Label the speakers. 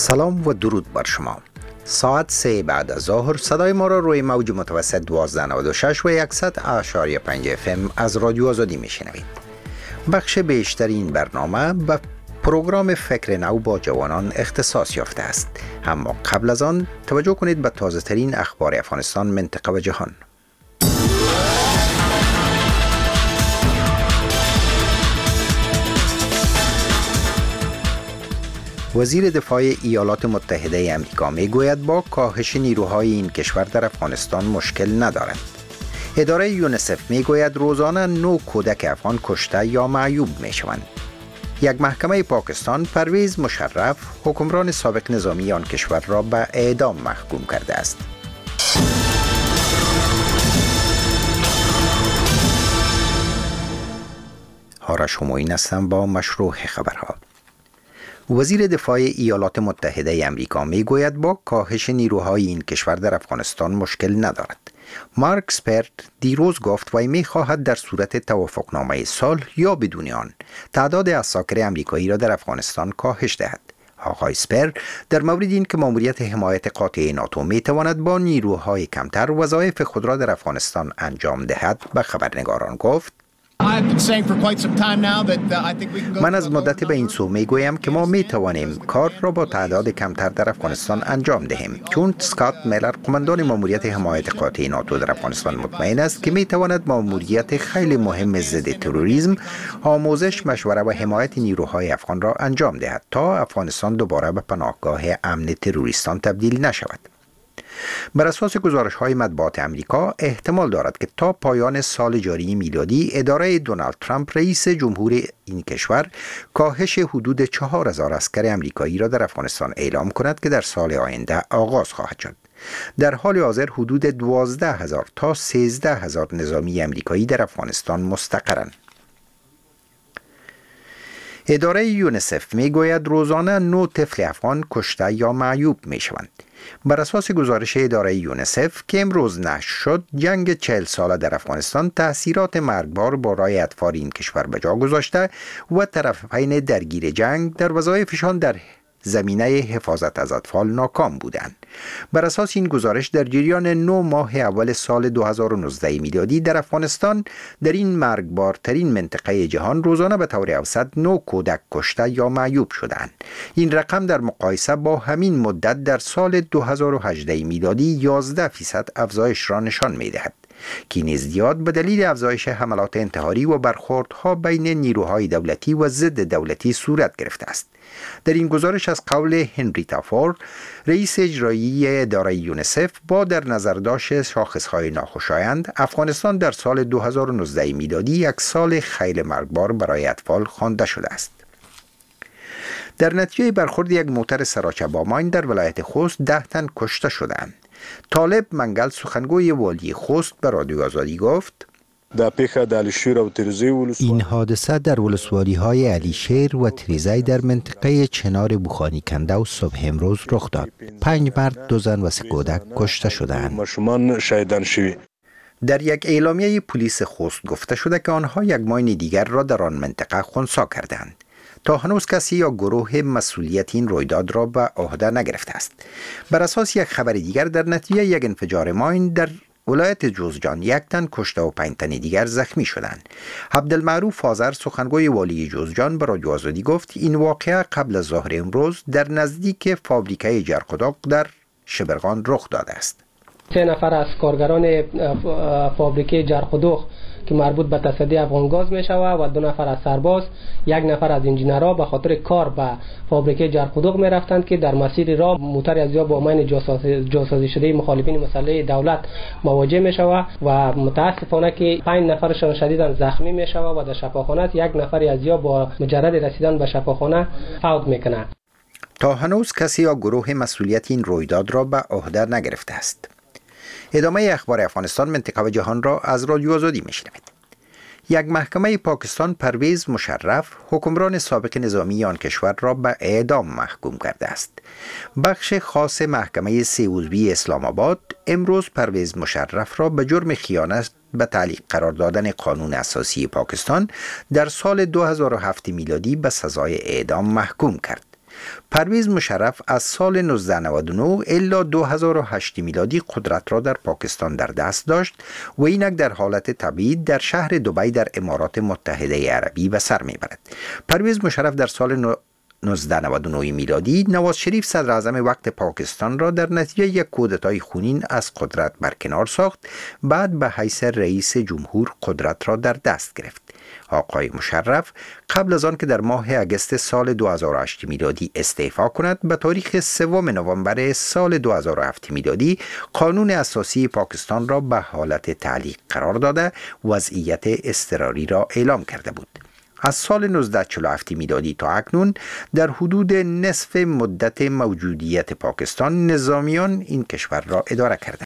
Speaker 1: سلام و درود بر شما. ساعت 3 بعد از ظهر صدای ما را روی موج متوسط 1296 و 100.5 FM از رادیو آزادی میشنوید. بخش بیشتر این برنامه به پروگرام فکر نو با جوانان اختصاص یافته است. اما قبل از آن توجه کنید به تازه ترین اخبار افغانستان، منطقه و جهان. وزیر دفاع ایالات متحده آمریکا میگوید با کاهش نیروهای این کشور در افغانستان مشکل ندارد. اداره یونیسف میگوید روزانه 9 کودک افغان کشته یا معیوب میشوند. یک محکمه پاکستان پرویز مشرف حکمران سابق نظامی آن کشور را به اعدام محکوم کرده است. آرش همایون هستم با مشروع خبرها. وزیر دفاع ایالات متحده آمریکا میگوید با کاهش نیروهای این کشور در افغانستان مشکل ندارد. مارک اسپر دیروز گفت وی میخواهد در صورت توافقنامه صلح یا بدون آن تعداد عساکر آمریکایی را در افغانستان کاهش دهد. آقای اسپر در مورد این که ماموریت حمایت قاطع ناتو میتواند با نیروهای کمتر وظایف خود را در افغانستان انجام دهد به خبرنگاران گفت: من از مدتی به این سو میگویم که ما میتوانیم کار را با تعداد کمتر در افغانستان انجام دهیم، چون اسکات میلر قماندان ماموریت حمایت قاطع ناتو در افغانستان مطمئن است که میتواند ماموریت خیلی مهم ضد تروریسم، آموزش، مشوره و حمایت نیروهای افغان را انجام دهد تا افغانستان دوباره به پناهگاه امن تروریستان تبدیل نشود. بر اساس گزارش‌های مطبوعات آمریکا احتمال دارد که تا پایان سال جاری میلادی اداره دونالد ترامپ رئیس جمهور این کشور کاهش حدود 4000 عسکر آمریکایی را در افغانستان اعلام کند که در سال آینده آغاز خواهد شد. در حال حاضر حدود 12000 تا 13000 نظامی آمریکایی در افغانستان مستقرند. اداره یونیسف میگوید روزانه 9 طفل افغان کشته یا معیوب میشوند. بر اساس گزارش اداره یونیسف که امروز نشر شد، جنگ 40 ساله در افغانستان تأثیرات مرگبار برای اطفال این کشور به جا گذاشته و طرفین درگیر جنگ در وظایفشان در زمینه حفاظت از اطفال ناکام بودند. بر اساس این گزارش در جریان 9 ماه اول سال 2019 میلادی در افغانستان در این مرگبارترین منطقه جهان روزانه به طور اوسط 9 کودک کشته یا معیوب شدند. این رقم در مقایسه با همین مدت در سال 2018 میلادی 11% افزایش را نشان می‌دهد که نزدیات به دلیل افزایش حملات انتحاری و برخوردها بین نیروهای دولتی و ضد دولتی صورت گرفته است. در این گزارش از قول هنریتا فور، رئیس اجرایی اداره یونیسف، با در نظر داشت شاخصهای ناخوشایند، افغانستان در سال 2019 میلادی یک سال خیلی مرگبار برای اطفال خوانده شده است. در نتیجه برخورد یک موتر سراچه با ماین در ولایت خوست 10 تن کشته شدند. طالب منگل سخنگوی والی خوست به رادیو آزادی گفت: این حادثه در ولسوالی‌های علیشیر و تریزی در منطقه چنار بوخانی کنده و صبح امروز رخ داد. 5 مرد، 2 زن و 3 کودک کشته شدند. در یک اعلامیه پلیس خوست گفته شده که آنها یک ماین دیگر را در آن منطقه خنثی کردند. تا هنوز کسی یا گروه مسئولیت این رویداد را به عهده نگرفته است. بر اساس یک خبر دیگر، در نتیجه یک انفجار ماین در ولایت جوزجان 1 تن کشته و 5 تن دیگر زخمی شدند. عبدالمعروف آذر سخنگوی والی جوزجان به رادیو آزادی گفت این واقعه قبل از ظهر امروز در نزدیک فابریکه جرقدوق در شبرغان رخ داده است.
Speaker 2: 3 نفر از کارگران فابریکه جرقدوق که مربوط به تصدی افغانگاز می شود و 2 نفر از سرباز، 1 نفر از انجینرها به خاطر کار به فابریکه جرقدوق می رفتند که در مسیر راه موتر از یا با ماین جاسازی شده مخالفین مسلح دولت مواجه می شود و متاسفانه که 5 نفرشان شدیداً زخمی می شود و در شفاخانه است. 1 نفر از یا با مجرد رسیدن به شفاخانه فوت می کند.
Speaker 1: تا هنوز کسی یا گروه مسئولیت این رویداد را به عهده نگرفته است. ادامه اخبار افغانستان، منطقه و جهان را از رادیو آزادی میشنوید. یک محکمه پاکستان پرویز مشرف حکمران سابق نظامی آن کشور را به اعدام محکوم کرده است. بخش خاص محکمه 3 عضوی اسلام آباد امروز پرویز مشرف را به جرم خیانت به تعلیق قرار دادن قانون اساسی پاکستان در سال 2007 میلادی به سزای اعدام محکوم کرد. پرویز مشرف از سال 1999 الی 2008 میلادی قدرت را در پاکستان در دست داشت و اینک در حالت طبیعی در شهر دبی در امارات متحده عربی به سر میبرد. پرویز مشرف در سال 1999 میلادی نواز شریف صدر اعظم وقت پاکستان را در نتیجه یک کودتای خونین از قدرت برکنار ساخت. بعد به حیث رئیس جمهور قدرت را در دست گرفت. آقای مشرف قبل از آن که در ماه اگست سال 2008 میلادی استعفا کند، به تاریخ 3 نوامبر سال 2007 میلادی قانون اساسی پاکستان را به حالت تعلیق قرار داده وضعیت اضطراری را اعلام کرده بود. از سال 1947 میلادی تا اکنون در حدود نصف مدت موجودیت پاکستان نظامیان این کشور را اداره کرده.